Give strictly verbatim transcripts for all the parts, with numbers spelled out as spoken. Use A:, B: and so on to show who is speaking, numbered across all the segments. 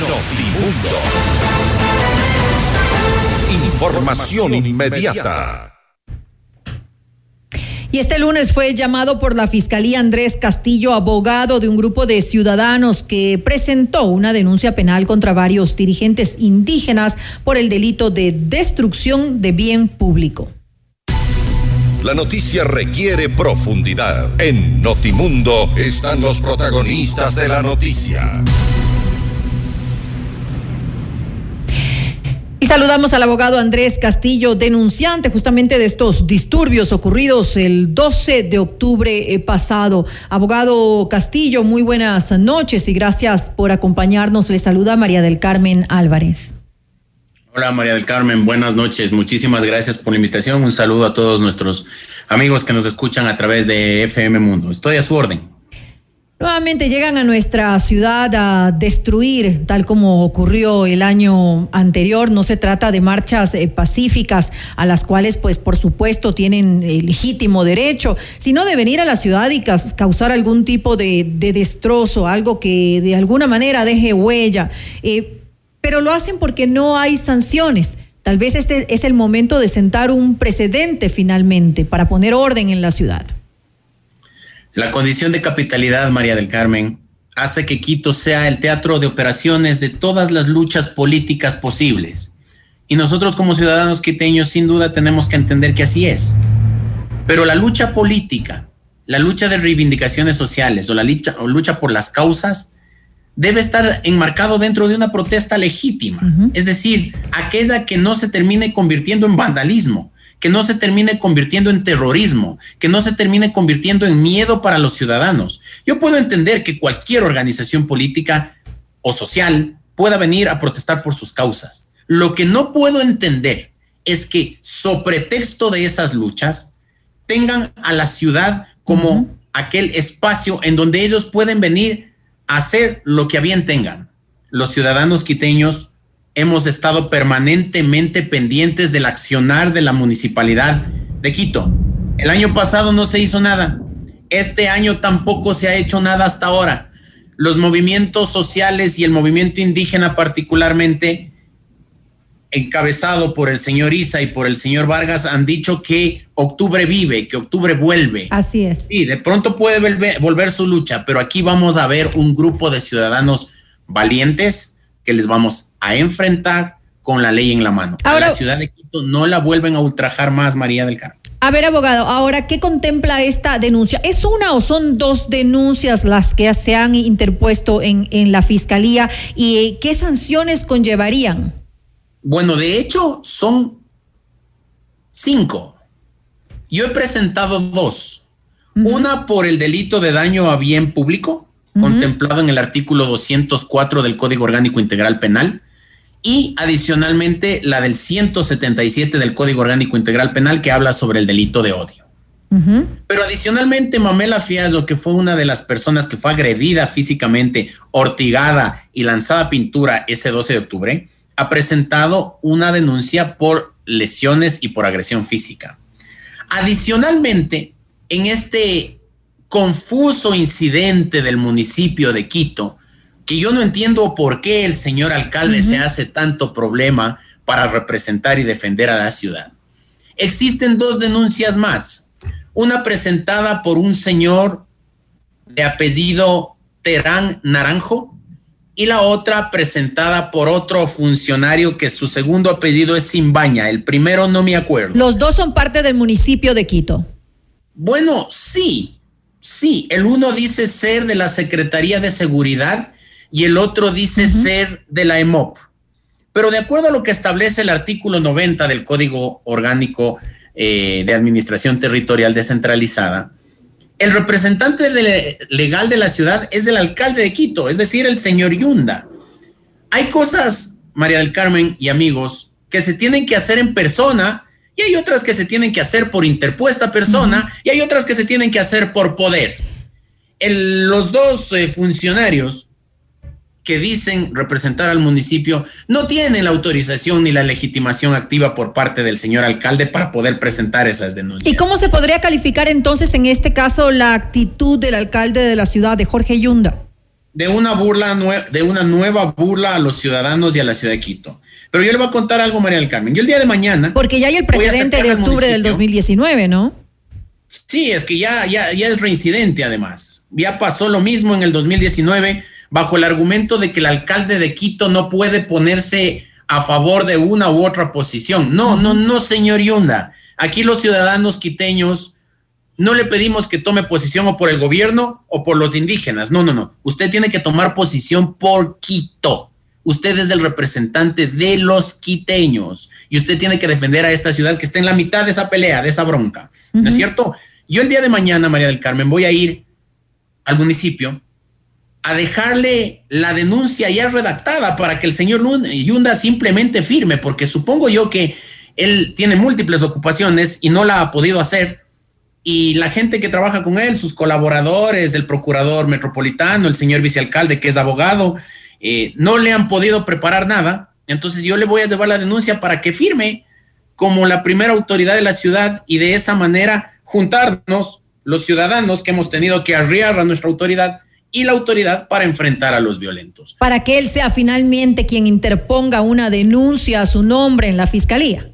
A: Notimundo. Información inmediata.
B: Y este lunes fue llamado por la Fiscalía Andrés Castillo, abogado de un grupo de ciudadanos que presentó una denuncia penal contra varios dirigentes indígenas por el delito de destrucción de bien público.
A: La noticia requiere profundidad. En Notimundo están los protagonistas de la noticia.
B: Y saludamos al abogado Andrés Castillo, denunciante justamente de estos disturbios ocurridos el doce de octubre pasado. Abogado Castillo, muy buenas noches y gracias por acompañarnos. Le saluda María del Carmen Álvarez.
C: Hola María del Carmen, buenas noches. Muchísimas gracias por la invitación. Un saludo a todos nuestros amigos que nos escuchan a través de F M Mundo. Estoy a su orden.
B: Nuevamente llegan a nuestra ciudad a destruir, tal como ocurrió el año anterior. No se trata de marchas eh, pacíficas, a las cuales, pues, por supuesto, tienen eh, legítimo derecho, sino de venir a la ciudad y ca- causar algún tipo de, de destrozo, algo que de alguna manera deje huella. Eh, pero lo hacen porque no hay sanciones. Tal vez este es el momento de sentar un precedente finalmente para poner orden en la ciudad.
C: La condición de capitalidad, María del Carmen, hace que Quito sea el teatro de operaciones de todas las luchas políticas posibles. Y nosotros como ciudadanos quiteños sin duda tenemos que entender que así es. Pero la lucha política, la lucha de reivindicaciones sociales o la lucha, o lucha por las causas debe estar enmarcado dentro de una protesta legítima. Uh-huh. Es decir, aquella que no se termine convirtiendo en vandalismo, que no se termine convirtiendo en terrorismo, que no se termine convirtiendo en miedo para los ciudadanos. Yo puedo entender que cualquier organización política o social pueda venir a protestar por sus causas. Lo que no puedo entender es que, sobre pretexto de esas luchas, tengan a la ciudad como uh-huh. aquel espacio en donde ellos pueden venir a hacer lo que a bien tengan. Los ciudadanos quiteños hemos estado permanentemente pendientes del accionar de la municipalidad de Quito. El año pasado no se hizo nada. Este año tampoco se ha hecho nada hasta ahora. Los movimientos sociales y el movimiento indígena particularmente, encabezado por el señor Isa y por el señor Vargas, han dicho que octubre vive, que octubre vuelve.
B: Así es.
C: Sí, de pronto puede volver, volver su lucha, pero aquí vamos a ver un grupo de ciudadanos valientes que les vamos a enfrentar con la ley en la mano. Ahora, a la ciudad de Quito no la vuelven a ultrajar más, María del Carmen.
B: A ver, abogado, ahora, ¿qué contempla esta denuncia? ¿Es una o son dos denuncias las que se han interpuesto en, en la fiscalía y qué sanciones conllevarían?
C: Bueno, de hecho, son cinco. Yo he presentado dos. Uh-huh. Una por el delito de daño a bien público, uh-huh. contemplado en el artículo doscientos cuatro del Código Orgánico Integral Penal, y adicionalmente la del ciento setenta y siete del Código Orgánico Integral Penal, que habla sobre el delito de odio. Uh-huh. Pero adicionalmente Mamela Fiallo, que fue una de las personas que fue agredida físicamente, ortigada y lanzada pintura ese doce de octubre, ha presentado una denuncia por lesiones y por agresión física. Adicionalmente, en este confuso incidente del municipio de Quito, que yo no entiendo por qué el señor alcalde uh-huh. se hace tanto problema para representar y defender a la ciudad. Existen dos denuncias más. Una presentada por un señor de apellido Terán Naranjo y la otra presentada por otro funcionario que su segundo apellido es Simbaña. El primero no me acuerdo.
B: Los dos son parte del municipio de Quito.
C: Bueno, sí, sí. El uno dice ser de la Secretaría de Seguridad y el otro dice uh-huh. ser de la E M O P. Pero de acuerdo a lo que establece el artículo noventa del Código Orgánico eh, de Administración Territorial Descentralizada, el representante de legal de la ciudad es el alcalde de Quito, es decir, el señor Yunda. Hay cosas, María del Carmen y amigos, que se tienen que hacer en persona y hay otras que se tienen que hacer por interpuesta persona uh-huh. y hay otras que se tienen que hacer por poder. El, los dos eh, funcionarios que dicen representar al municipio no tienen la autorización ni la legitimación activa por parte del señor alcalde para poder presentar esas denuncias.
B: ¿Y cómo se podría calificar entonces en este caso la actitud del alcalde de la ciudad, de Jorge Yunda?
C: de una burla, de una nueva burla a los ciudadanos y a la ciudad de Quito. Pero yo le voy a contar algo, María del Carmen. Yo el día de mañana...
B: Porque ya hay el precedente de octubre del dos mil diecinueve, ¿no?
C: Sí, es que ya, ya, ya es reincidente además. Ya pasó lo mismo en el dos mil diecinueve bajo el argumento de que el alcalde de Quito no puede ponerse a favor de una u otra posición. No, no, no, señor Yunda. Aquí los ciudadanos quiteños no le pedimos que tome posición o por el gobierno o por los indígenas. No, no, no. Usted tiene que tomar posición por Quito. Usted es el representante de los quiteños y usted tiene que defender a esta ciudad que está en la mitad de esa pelea, de esa bronca. ¿No uh-huh. es cierto? Yo el día de mañana, María del Carmen, voy a ir al municipio a dejarle la denuncia ya redactada para que el señor Yunda simplemente firme, porque supongo yo que él tiene múltiples ocupaciones y no la ha podido hacer, y la gente que trabaja con él, sus colaboradores, el procurador metropolitano, el señor vicealcalde que es abogado, eh, no le han podido preparar nada. Entonces yo le voy a llevar la denuncia para que firme como la primera autoridad de la ciudad y de esa manera juntarnos los ciudadanos que hemos tenido que arriar a nuestra autoridad y la autoridad para enfrentar a los violentos.
B: Para que él sea finalmente quien interponga una denuncia a su nombre en la fiscalía.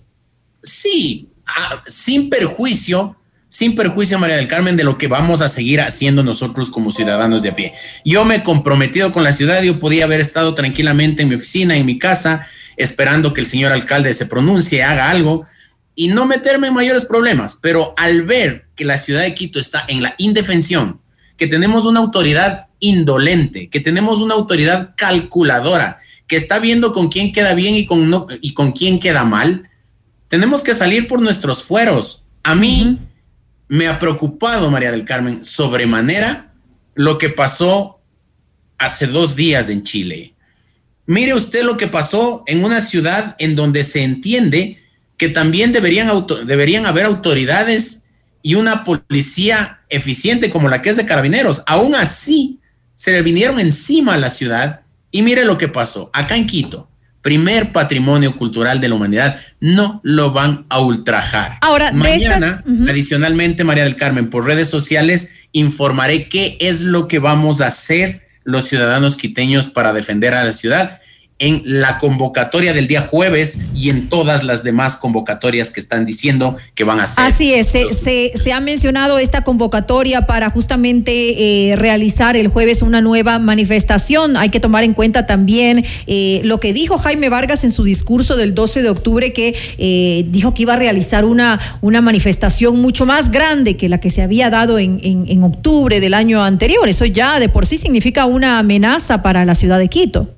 C: Sí, a, sin perjuicio, sin perjuicio, María del Carmen, de lo que vamos a seguir haciendo nosotros como ciudadanos de a pie. Yo me he comprometido con la ciudad, yo podía haber estado tranquilamente en mi oficina, en mi casa, esperando que el señor alcalde se pronuncie, haga algo y no meterme en mayores problemas, pero al ver que la ciudad de Quito está en la indefensión, que tenemos una autoridad indolente, que tenemos una autoridad calculadora, que está viendo con quién queda bien y con, no, y con quién queda mal, tenemos que salir por nuestros fueros. A mí uh-huh. me ha preocupado, María del Carmen, sobremanera lo que pasó hace dos días en Chile. Mire usted lo que pasó en una ciudad en donde se entiende que también deberían, auto, deberían haber autoridades y una policía eficiente como la que es de Carabineros. Aún así, se le vinieron encima a la ciudad y mire lo que pasó. Acá en Quito, primer patrimonio cultural de la humanidad, no lo van a ultrajar.
B: Ahora,
C: mañana,
B: estas, uh-huh.
C: adicionalmente, María del Carmen, por redes sociales, informaré qué es lo que vamos a hacer los ciudadanos quiteños para defender a la ciudad en la convocatoria del día jueves y en todas las demás convocatorias que están diciendo que van a hacer.
B: Así es, se, se, se ha mencionado esta convocatoria para justamente eh, realizar el jueves una nueva manifestación. Hay que tomar en cuenta también eh, lo que dijo Jaime Vargas en su discurso del doce de octubre, que eh, dijo que iba a realizar una, una manifestación mucho más grande que la que se había dado en, en, en octubre del año anterior. Eso ya de por sí significa una amenaza para la ciudad de Quito.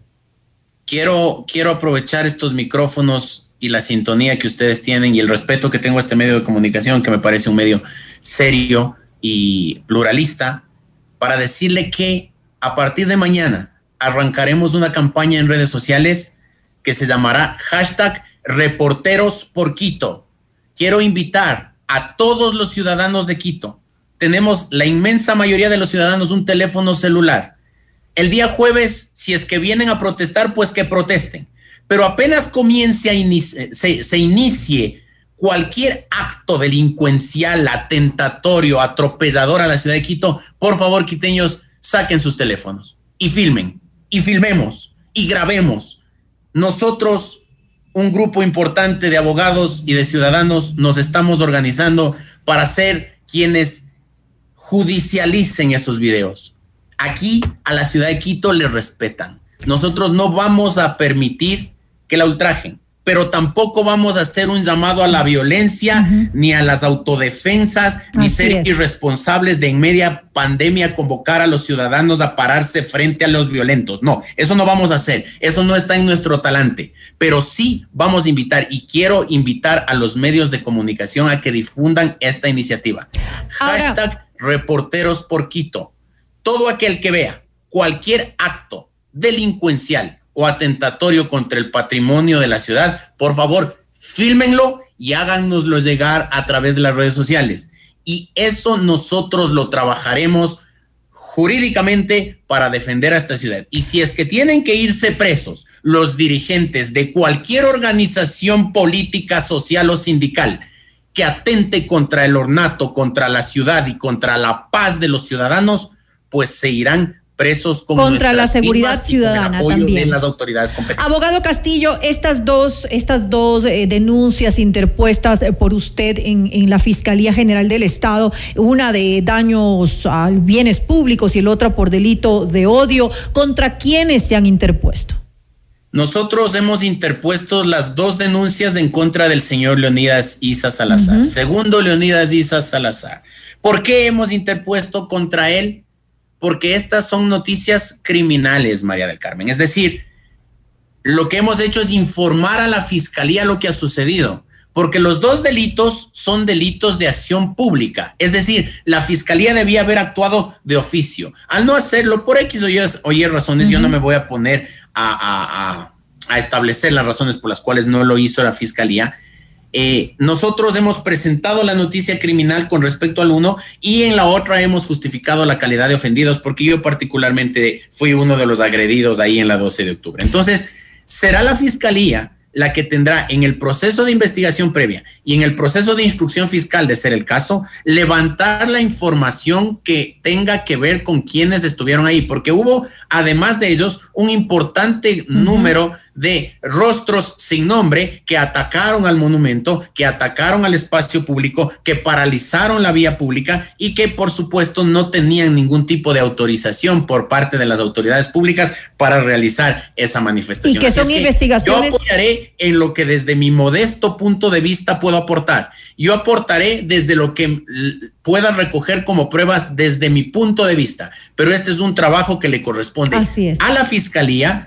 C: Quiero, quiero aprovechar estos micrófonos y la sintonía que ustedes tienen y el respeto que tengo a este medio de comunicación, que me parece un medio serio y pluralista, para decirle que a partir de mañana arrancaremos una campaña en redes sociales que se llamará hashtag Reporteros por Quito. Quiero invitar a todos los ciudadanos de Quito. Tenemos la inmensa mayoría de los ciudadanos un teléfono celular. El día jueves, si es que vienen a protestar, pues que protesten. Pero apenas comience a inici- se, se inicie cualquier acto delincuencial, atentatorio, atropellador a la ciudad de Quito, por favor, quiteños, saquen sus teléfonos y filmen, y filmemos, y grabemos. Nosotros, un grupo importante de abogados y de ciudadanos, nos estamos organizando para ser quienes judicialicen esos videos. Aquí a la ciudad de Quito le respetan. Nosotros no vamos a permitir que la ultrajen, pero tampoco vamos a hacer un llamado a la violencia, uh-huh. ni a las autodefensas, ni Así ser es. irresponsables de en media pandemia convocar a los ciudadanos a pararse frente a los violentos. No, eso no vamos a hacer. Eso no está en nuestro talante. Pero sí vamos a invitar, y quiero invitar a los medios de comunicación a que difundan esta iniciativa. Ahora. Hashtag Reporteros por Quito. Todo aquel que vea cualquier acto delincuencial o atentatorio contra el patrimonio de la ciudad, por favor, fílmenlo y háganoslo llegar a través de las redes sociales. Y eso nosotros lo trabajaremos jurídicamente para defender a esta ciudad. Y si es que tienen que irse presos los dirigentes de cualquier organización política, social o sindical que atente contra el ornato, contra la ciudad y contra la paz de los ciudadanos, pues se irán presos con
B: contra la seguridad ciudadana también
C: de las autoridades competentes.
B: Abogado Castillo, estas dos, estas dos eh, denuncias interpuestas eh, por usted en, en la Fiscalía General del Estado, una de daños a bienes públicos y el otra por delito de odio, ¿contra quiénes se han interpuesto?
C: Nosotros hemos interpuesto las dos denuncias en contra del señor Leonidas Issa Salazar. Uh-huh. Segundo Leonidas Issa Salazar. ¿Por qué hemos interpuesto contra él? Porque estas son noticias criminales, María del Carmen. Es decir, lo que hemos hecho es informar a la Fiscalía lo que ha sucedido, porque los dos delitos son delitos de acción pública. Es decir, la Fiscalía debía haber actuado de oficio. Al no hacerlo, por X o Y, o Y razones, uh-huh. yo no me voy a poner A, a, a establecer las razones por las cuales no lo hizo la Fiscalía. Eh, nosotros hemos presentado la noticia criminal con respecto al uno y en la otra hemos justificado la calidad de ofendidos, porque yo particularmente fui uno de los agredidos ahí en la doce de octubre. Entonces, será la Fiscalía la que tendrá en el proceso de investigación previa y en el proceso de instrucción fiscal, de ser el caso, levantar la información que tenga que ver con quienes estuvieron ahí, porque hubo, además de ellos, un importante uh-huh. número de rostros sin nombre que atacaron al monumento, que atacaron al espacio público, que paralizaron la vía pública y que, por supuesto, no tenían ningún tipo de autorización por parte de las autoridades públicas para realizar esa manifestación.
B: Y que son investigaciones.
C: Yo apoyaré en lo que desde mi modesto punto de vista puedo aportar. Yo aportaré desde lo que pueda recoger como pruebas desde mi punto de vista, pero este es un trabajo que le corresponde a la Fiscalía,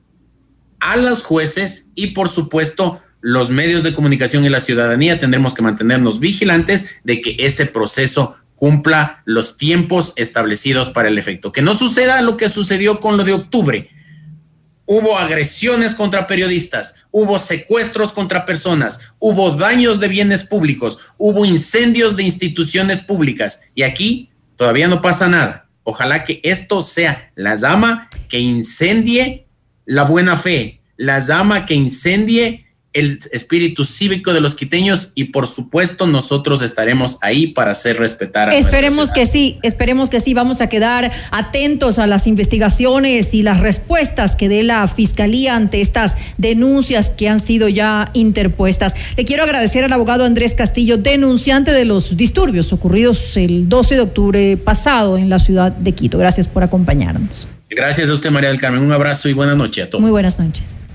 C: a los jueces y, por supuesto, los medios de comunicación y la ciudadanía. Tendremos que mantenernos vigilantes de que ese proceso cumpla los tiempos establecidos para el efecto. Que no suceda lo que sucedió con lo de octubre. Hubo agresiones contra periodistas, hubo secuestros contra personas, hubo daños de bienes públicos, hubo incendios de instituciones públicas y aquí todavía no pasa nada. Ojalá que esto sea la llama que incendie la buena fe, la llama que incendie el espíritu cívico de los quiteños y, por supuesto, nosotros estaremos ahí para hacer respetar a
B: Esperemos que sí, esperemos que sí. Vamos a quedar atentos a las investigaciones y las respuestas que dé la Fiscalía ante estas denuncias que han sido ya interpuestas. Le quiero agradecer al abogado Andrés Castillo, denunciante de los disturbios ocurridos el doce de octubre pasado en la ciudad de Quito. Gracias por acompañarnos.
C: Gracias a usted, María del Carmen. Un abrazo y buenas noches a todos.
B: Muy buenas noches.